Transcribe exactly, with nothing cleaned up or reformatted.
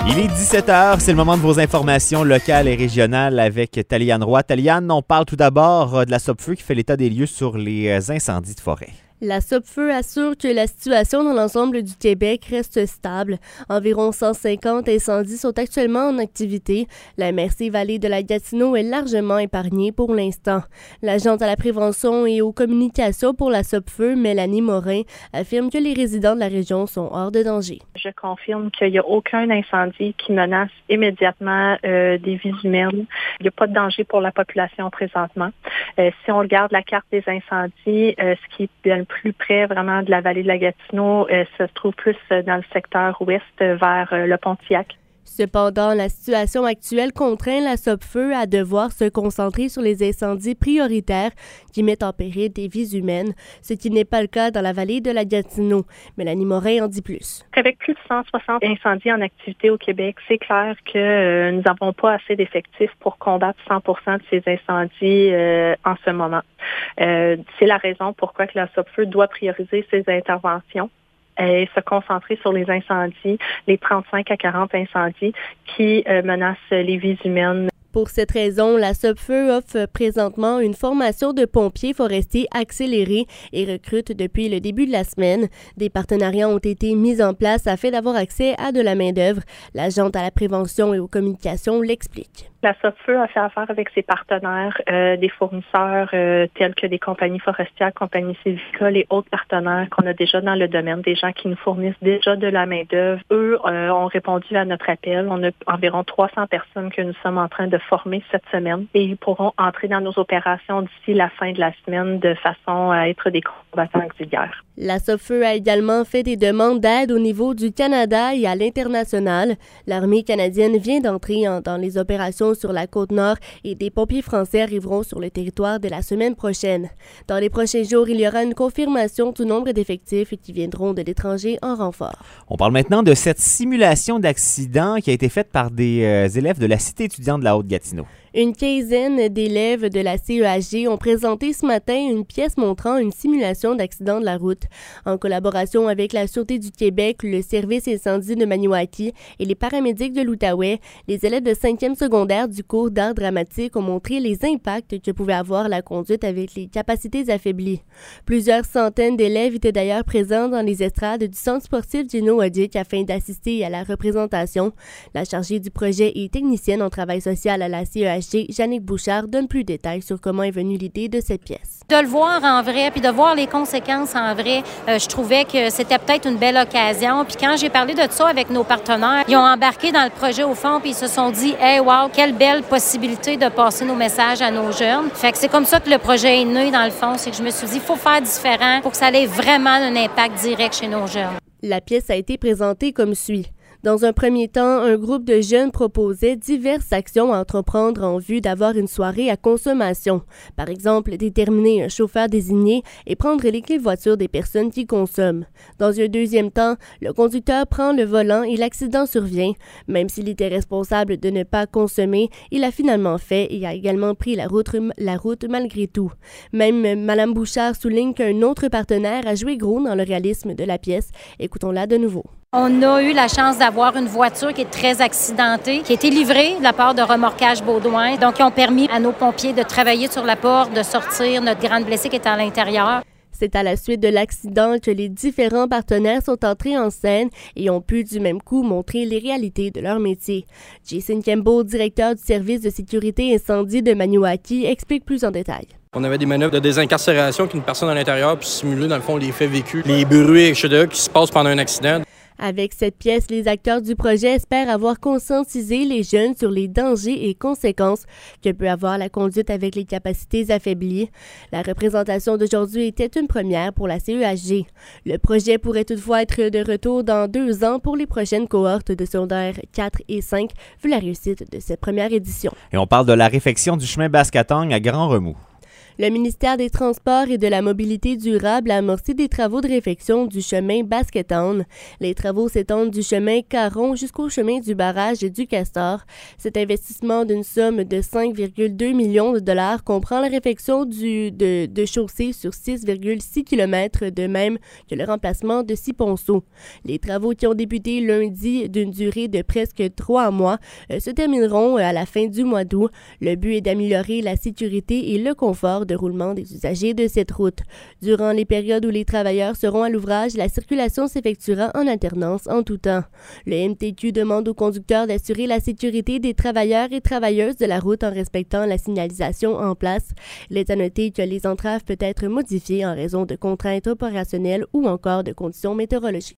Il est dix-sept heures, c'est le moment de vos informations locales et régionales avec Taliane Roy. Taliane, on parle tout d'abord de la Sopfeu qui fait l'état des lieux sur les incendies de forêt. La Sopfeu assure que la situation dans l'ensemble du Québec reste stable. Environ cent cinquante incendies sont actuellement en activité. La M R C Vallée de la Gatineau est largement épargnée pour l'instant. L'agente à la prévention et aux communications pour la Sopfeu, Mélanie Morin, affirme que les résidents de la région sont hors de danger. Je confirme qu'il n'y a aucun incendie qui menace immédiatement euh, des vies humaines. Il n'y a pas de danger pour la population présentement. Euh, si on regarde la carte des incendies, euh, ce qui est bien plus près vraiment de la vallée de la Gatineau, euh, se trouve plus dans le secteur ouest vers euh, le Pontiac. Cependant, la situation actuelle contraint la Sopfeu à devoir se concentrer sur les incendies prioritaires qui mettent en péril des vies humaines, ce qui n'est pas le cas dans la vallée de la Gatineau. Mélanie Morin en dit plus. Avec plus de cent soixante incendies en activité au Québec, c'est clair que euh, nous n'avons pas assez d'effectifs pour combattre cent pour cent de ces incendies euh, en ce moment. Euh, c'est la raison pourquoi que la Sopfeu doit prioriser ses interventions et se concentrer sur les incendies, les trente-cinq à quarante incendies qui euh, menacent les vies humaines. Pour cette raison, la Sopfeu offre présentement une formation de pompiers forestiers accélérée et recrute depuis le début de la semaine. Des partenariats ont été mis en place afin d'avoir accès à de la main-d'œuvre. L'agente à la prévention et aux communications l'explique. La Sopfeu a fait affaire avec ses partenaires, euh, des fournisseurs euh, tels que des compagnies forestières, compagnies sylvicoles et autres partenaires qu'on a déjà dans le domaine, des gens qui nous fournissent déjà de la main-d'œuvre. Eux euh, ont répondu à notre appel. On a environ trois cents personnes que nous sommes en train de former cette semaine et ils pourront entrer dans nos opérations d'ici la fin de la semaine de façon à être des combattants auxiliaires. La Sopfeu a également fait des demandes d'aide au niveau du Canada et à l'international. L'armée canadienne vient d'entrer en, dans les opérations sur la Côte-Nord et des pompiers français arriveront sur le territoire dès la semaine prochaine. Dans les prochains jours, il y aura une confirmation du nombre d'effectifs qui viendront de l'étranger en renfort. On parle maintenant de cette simulation d'accident qui a été faite par des euh, élèves de la Cité étudiante de la Haute-Gatineau. Une quinzaine d'élèves de la C E H G ont présenté ce matin une pièce montrant une simulation d'accident de la route. En collaboration avec la Sûreté du Québec, le service incendie de Maniwaki et les paramédics de l'Outaouais, les élèves de cinquième secondaire du cours d'art dramatique ont montré les impacts que pouvait avoir la conduite avec les capacités affaiblies. Plusieurs centaines d'élèves étaient d'ailleurs présents dans les estrades du centre sportif Gino Odic afin d'assister à la représentation. La chargée du projet et technicienne en travail social à la C E H G, Jannick Bouchard, donne plus de détails sur comment est venue l'idée de cette pièce. De le voir en vrai, puis de voir les conséquences en vrai, euh, je trouvais que c'était peut-être une belle occasion. Puis quand j'ai parlé de ça avec nos partenaires, ils ont embarqué dans le projet au fond, puis ils se sont dit « Hey, wow, quelle belle possibilité de passer nos messages à nos jeunes ». Fait que c'est comme ça que le projet est né, dans le fond. C'est que je me suis dit « Il faut faire différent pour que ça ait vraiment un impact direct chez nos jeunes ». La pièce a été présentée comme suit. Dans un premier temps, un groupe de jeunes proposait diverses actions à entreprendre en vue d'avoir une soirée à consommation. Par exemple, déterminer un chauffeur désigné et prendre les clés de voiture des personnes qui consomment. Dans un deuxième temps, le conducteur prend le volant et l'accident survient. Même s'il était responsable de ne pas consommer, il a finalement fait et a également pris la route, la route malgré tout. Même Mme Bouchard souligne qu'un autre partenaire a joué gros dans le réalisme de la pièce. Écoutons-la de nouveau. On a eu la chance d'avoir une voiture qui est très accidentée, qui a été livrée de la part de Remorquage Baudouin. Donc, ils ont permis à nos pompiers de travailler sur la porte, de sortir notre grande blessée qui est à l'intérieur. C'est à la suite de l'accident que les différents partenaires sont entrés en scène et ont pu du même coup montrer les réalités de leur métier. Jason Campbell, directeur du service de sécurité incendie de Maniwaki, explique plus en détail. On avait des manœuvres de désincarcération qu'une personne à l'intérieur puis simuler, dans le fond, les faits vécus, les bruits, et cetera qui se passent pendant un accident. Avec cette pièce, les acteurs du projet espèrent avoir conscientisé les jeunes sur les dangers et conséquences que peut avoir la conduite avec les capacités affaiblies. La représentation d'aujourd'hui était une première pour la C E H G. Le projet pourrait toutefois être de retour dans deux ans pour les prochaines cohortes de secondaire quatre et cinq, vu la réussite de cette première édition. Et on parle de la réfection du chemin Basse-Catang à Grand Remous. Le ministère des Transports et de la Mobilité durable a amorcé des travaux de réfection du chemin Basquetown. Les travaux s'étendent du chemin Caron jusqu'au chemin du barrage du Castor. Cet investissement d'une somme de cinq virgule deux millions de dollars comprend la réfection du, de, de chaussée sur six virgule six kilomètres, de même que le remplacement de six ponceaux. Les travaux qui ont débuté lundi d'une durée de presque trois mois euh, se termineront à la fin du mois d'août. Le but est d'améliorer la sécurité et le confort de roulement des usagers de cette route. Durant les périodes où les travailleurs seront à l'ouvrage, la circulation s'effectuera en alternance en tout temps. Le M T Q demande aux conducteurs d'assurer la sécurité des travailleurs et travailleuses de la route en respectant la signalisation en place. Il est à noter que les entraves peuvent être modifiées en raison de contraintes opérationnelles ou encore de conditions météorologiques.